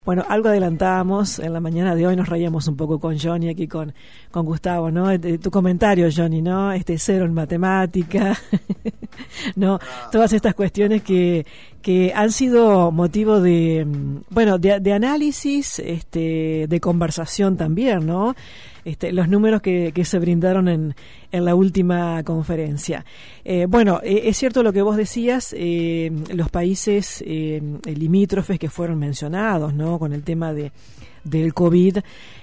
Bueno, algo adelantábamos en la mañana de hoy, nos reíamos un poco con Johnny aquí con Gustavo, ¿no? Tu comentario, Johnny, ¿no? Cero en matemática, ¿no? Todas estas cuestiones que han sido motivo de, bueno, de análisis, de conversación también, ¿no? Los números que se brindaron en la última conferencia. Es cierto lo que vos decías, los países limítrofes que fueron mencionados, ¿no? Con el tema del COVID,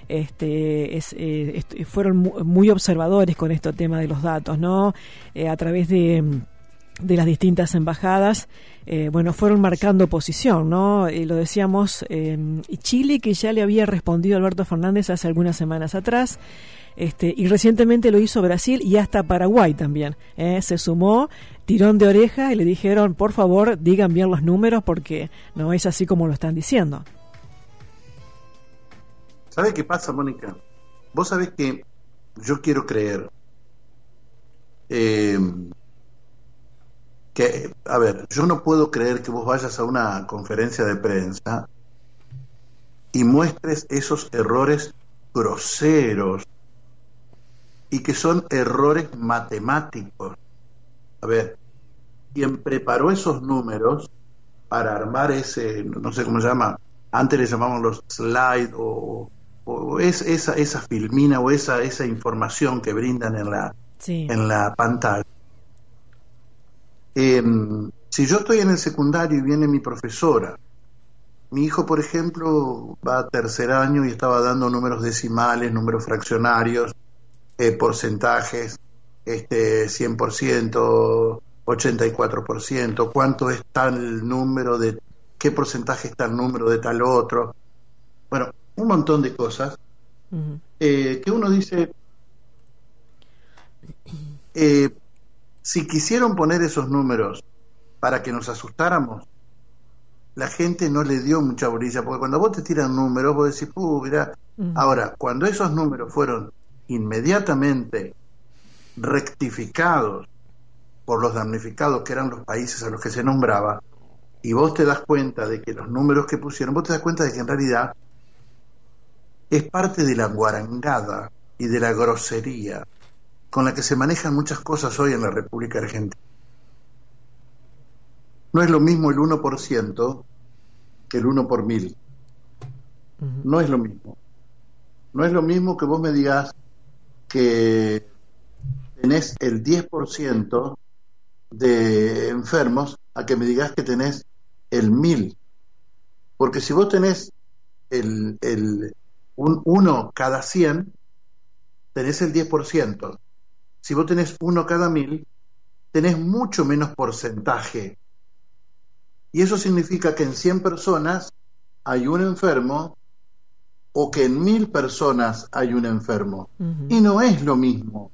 fueron muy observadores con este tema de los datos, ¿no? A través de las distintas embajadas, fueron marcando posición, ¿no? Lo decíamos, Chile, que ya le había respondido a Alberto Fernández hace algunas semanas atrás, y recientemente lo hizo Brasil y hasta Paraguay también, se sumó, tirón de oreja y le dijeron, por favor, digan bien los números porque no es así como lo están diciendo. ¿Sabe qué pasa, Mónica? Vos sabés que yo quiero creer yo no puedo creer que vos vayas a una conferencia de prensa y muestres esos errores groseros y que son errores matemáticos. A ver, quien preparó esos números para armar ese, no sé cómo se llama, antes le llamaban los slides o esa filmina o esa información que brindan en la pantalla. Si yo estoy en el secundario y viene mi profesora, mi hijo, por ejemplo, va a tercer año y estaba dando números decimales, números fraccionarios, porcentajes, 100%, 84%, cuánto es tal número de, qué porcentaje está el número de tal otro. Bueno, un montón de cosas que uno dice, si quisieron poner esos números para que nos asustáramos, la gente no le dio mucha bolilla, porque cuando vos te tiran números, vos decís, mirá. Ahora, cuando esos números fueron inmediatamente rectificados por los damnificados, que eran los países a los que se nombraba, y vos te das cuenta de que los números que pusieron, vos te das cuenta de que en realidad es parte de la guarangada y de la grosería con la que se manejan muchas cosas hoy en la República Argentina. No es lo mismo el 1% que el 1 por 1000. No es lo mismo. No es lo mismo que vos me digas que tenés el 10% de enfermos a que me digas que tenés el 1000. Porque si vos tenés un 1 cada 100, tenés el 10%. Si vos tenés 1 cada 1000, tenés mucho menos porcentaje. Y eso significa que en 100 personas hay un enfermo o que en 1000 personas hay un enfermo. Y no es lo mismo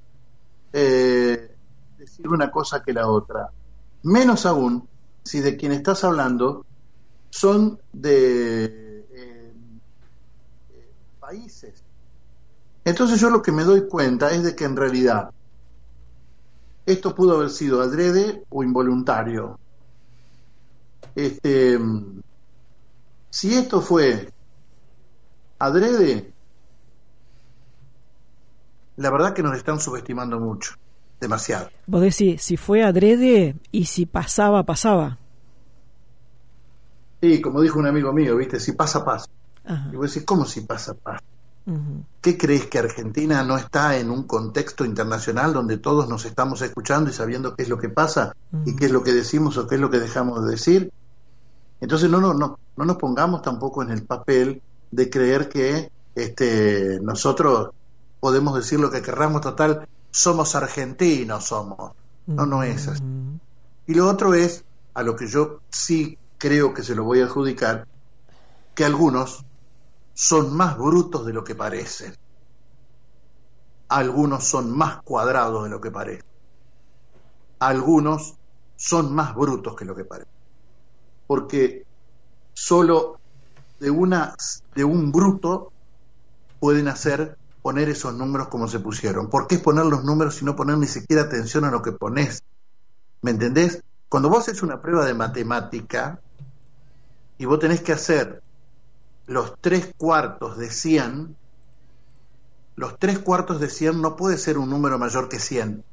decir una cosa que la otra. Menos aún si de quien estás hablando son de países. Entonces yo lo que me doy cuenta es de que en realidad esto pudo haber sido adrede o involuntario. Si esto fue adrede, la verdad que nos están subestimando mucho, demasiado. Vos decís, si fue adrede y si pasaba, pasaba. Sí, como dijo un amigo mío, ¿viste? Si pasa, pasa. Ajá. Y vos decís, ¿cómo si pasa, pasa? ¿Qué crees, que Argentina no está en un contexto internacional donde todos nos estamos escuchando y sabiendo qué es lo que pasa y qué es lo que decimos o qué es lo que dejamos de decir? Entonces no nos pongamos tampoco en el papel de creer que nosotros podemos decir lo que querramos, total, somos argentinos, somos. No es así. Y lo otro es, a lo que yo sí creo que se lo voy a adjudicar, que algunos son más brutos de lo que parecen. Algunos son más cuadrados de lo que parecen. Algunos son más brutos que lo que parecen. Porque solo de un bruto pueden poner esos números como se pusieron. ¿Por qué poner los números y no poner ni siquiera atención a lo que pones? ¿Me entendés? Cuando vos haces una prueba de matemática y vos tenés que hacer los 3/4 de 100, los 3/4 de 100 no puede ser un número mayor que 100.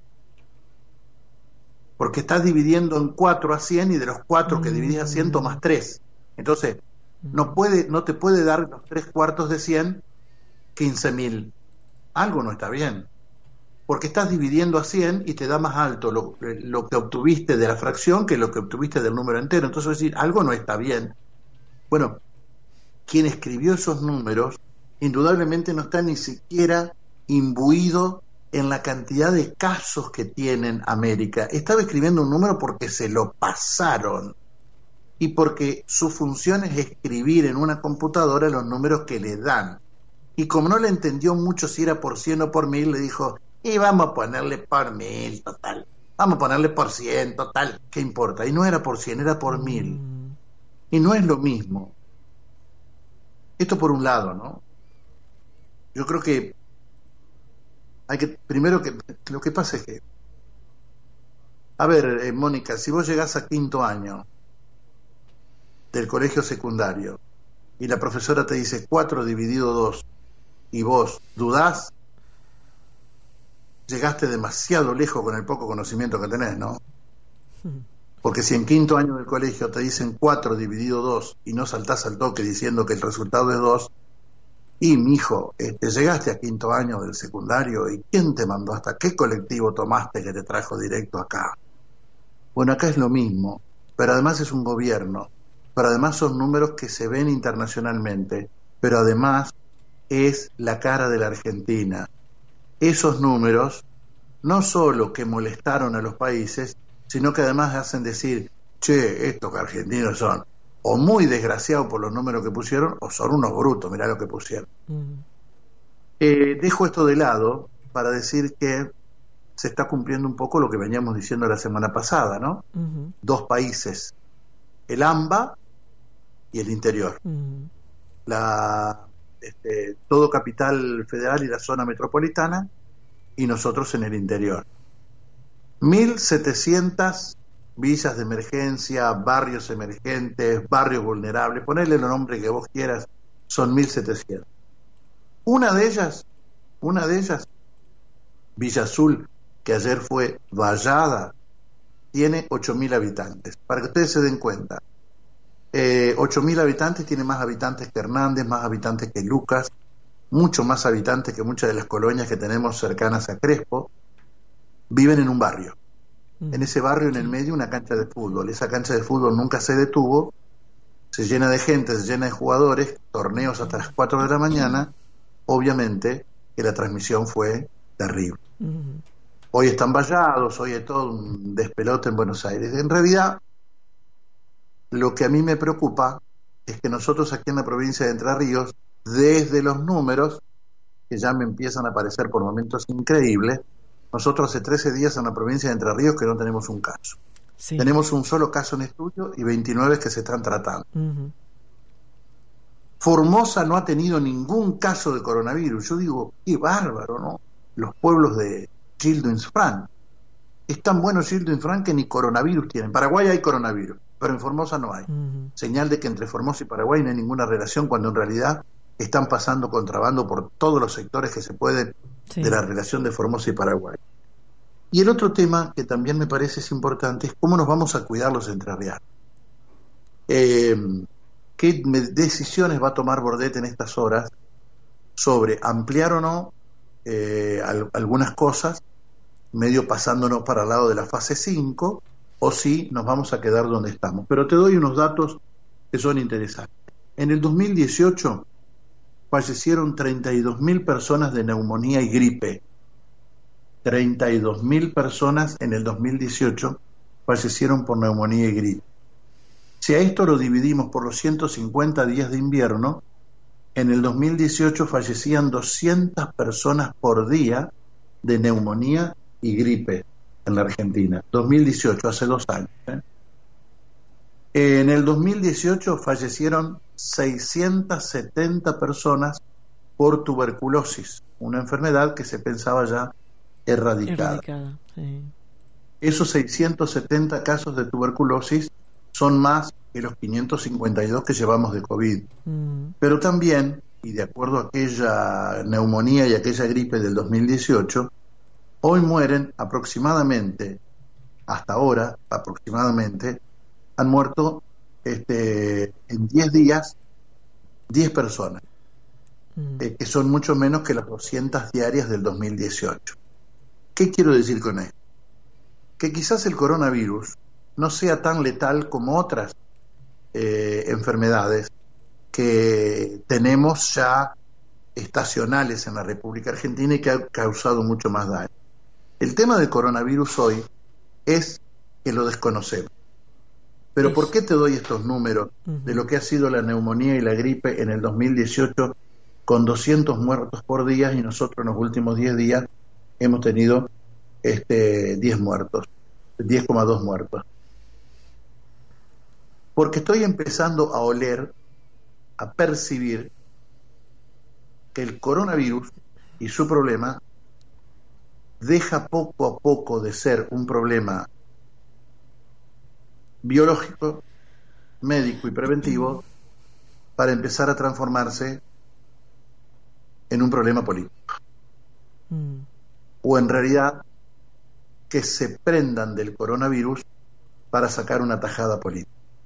Porque estás dividiendo en 4 a 100 y de los 4 que dividís a 100 tomas 3. Entonces, no te puede dar los 3/4 de 100 15.000. Algo no está bien. Porque estás dividiendo a 100 y te da más alto lo que obtuviste de la fracción que lo que obtuviste del número entero. Entonces, es decir, algo no está bien. Bueno, quien escribió esos números indudablemente no está ni siquiera imbuido en la cantidad de casos que tienen América. Estaba escribiendo un número porque se lo pasaron y porque su función es escribir en una computadora los números que le dan. Y como no le entendió mucho si era por 100 o por 1000, le dijo, y vamos a ponerle por 1000, total. Vamos a ponerle por 100, total. ¿Qué importa? Y no era por 100, era por 1000. Y no es lo mismo. Esto por un lado, ¿no? Yo creo que hay que, primero que, lo que pasa es que, a ver, Mónica, si vos llegás a 5º año del colegio secundario y la profesora te dice 4 dividido 2 y vos dudás, llegaste demasiado lejos con el poco conocimiento que tenés, ¿no? Porque si en 5º año del colegio te dicen 4 dividido 2 y no saltás al toque diciendo que el resultado es 2, y mijo, llegaste a 5º año del secundario y ¿quién te mandó hasta qué colectivo tomaste que te trajo directo acá? Bueno, acá es lo mismo, pero además es un gobierno, pero además son números que se ven internacionalmente, pero además es la cara de la Argentina. Esos números no solo que molestaron a los países, sino que además hacen decir, che, estos argentinos son o muy desgraciados por los números que pusieron, o son unos brutos, mirá lo que pusieron. Dejo esto de lado para decir que se está cumpliendo un poco lo que veníamos diciendo la semana pasada, ¿no? 2 países, el AMBA y el interior. Todo Capital Federal y la zona metropolitana, y nosotros en el interior. 1.700 villas de emergencia, barrios emergentes, barrios vulnerables, ponerle el nombre que vos quieras, son 1.700. Una de ellas, Villa Azul, que ayer fue vallada, tiene 8.000 habitantes. Para que ustedes se den cuenta, 8.000 habitantes, tiene más habitantes que Hernández, más habitantes que Lucas, mucho más habitantes que muchas de las colonias que tenemos cercanas a Crespo. Viven en un barrio. En ese barrio, en el medio, una cancha de fútbol. Esa cancha de fútbol nunca se detuvo, se llena de gente, se llena de jugadores, torneos hasta las 4 de la mañana. Obviamente que la transmisión fue terrible. Hoy están vallados, hoy hay todo un despelote en Buenos Aires. En realidad, lo que a mí me preocupa es que nosotros aquí en la provincia de Entre Ríos, desde los números, que ya me empiezan a aparecer por momentos increíbles, nosotros hace 13 días en la provincia de Entre Ríos que no tenemos un caso. Sí. Tenemos un solo caso en estudio y 29 que se están tratando. Formosa no ha tenido ningún caso de coronavirus. Yo digo, qué bárbaro, ¿no? Los pueblos de Childuinsfrán. Es tan bueno Childuinsfrán que ni coronavirus tienen. En Paraguay hay coronavirus, pero en Formosa no hay. Señal de que entre Formosa y Paraguay no hay ninguna relación, cuando en realidad están pasando contrabando por todos los sectores que se pueden de la relación de Formosa y Paraguay. Y el otro tema que también me parece es importante es cómo nos vamos a cuidar los entrerrianos. ¿Qué decisiones va a tomar Bordet en estas horas sobre ampliar o no algunas cosas, medio pasándonos para el lado de la fase 5, o si nos vamos a quedar donde estamos? Pero te doy unos datos que son interesantes. En el 2018 fallecieron 32.000 personas de neumonía y gripe. 32.000 personas en el 2018 fallecieron por neumonía y gripe. Si a esto lo dividimos por los 150 días de invierno, en el 2018 fallecían 200 personas por día de neumonía y gripe en la Argentina. 2018, hace 2 años. En el 2018 fallecieron 670 personas por tuberculosis, una enfermedad que se pensaba ya erradicada. Sí. Esos 670 casos de tuberculosis son más que los 552 que llevamos de COVID. Pero también, y de acuerdo a aquella neumonía y aquella gripe del 2018, hoy mueren aproximadamente, hasta ahora aproximadamente, han muerto en 10 días 10 personas, que son mucho menos que las 200 diarias del 2018. ¿Qué quiero decir con esto? Que quizás el coronavirus no sea tan letal como otras enfermedades que tenemos ya estacionales en la República Argentina y que ha causado mucho más daño. El tema del coronavirus hoy es que lo desconocemos. Pero ¿por qué te doy estos números de lo que ha sido la neumonía y la gripe en el 2018 con 200 muertos por día y nosotros en los últimos 10 días hemos tenido 10 muertos, 10,2 muertos? Porque estoy empezando a oler, a percibir que el coronavirus y su problema deja poco a poco de ser un problema biológico, médico y preventivo para empezar a transformarse en un problema político. O en realidad que se prendan del coronavirus para sacar una tajada política.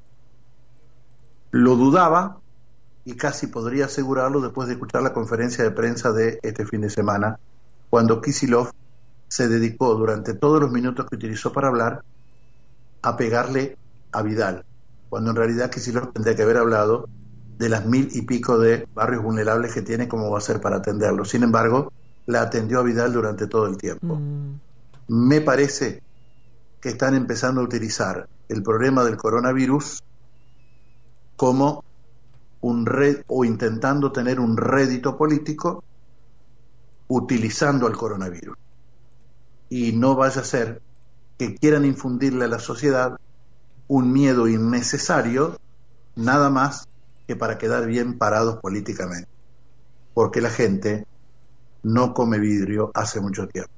Lo dudaba y casi podría asegurarlo después de escuchar la conferencia de prensa de este fin de semana, cuando Kicillof se dedicó durante todos los minutos que utilizó para hablar a pegarle a Vidal, cuando en realidad Kicillof tendría que haber hablado de las 1000 y pico de barrios vulnerables que tiene, cómo va a ser para atenderlo. Sin embargo, la atendió a Vidal durante todo el tiempo. Me parece que están empezando a utilizar el problema del coronavirus como o intentando tener un rédito político utilizando al coronavirus. Y no vaya a ser que quieran infundirle a la sociedad un miedo innecesario, nada más que para quedar bien parados políticamente, porque la gente no come vidrio hace mucho tiempo.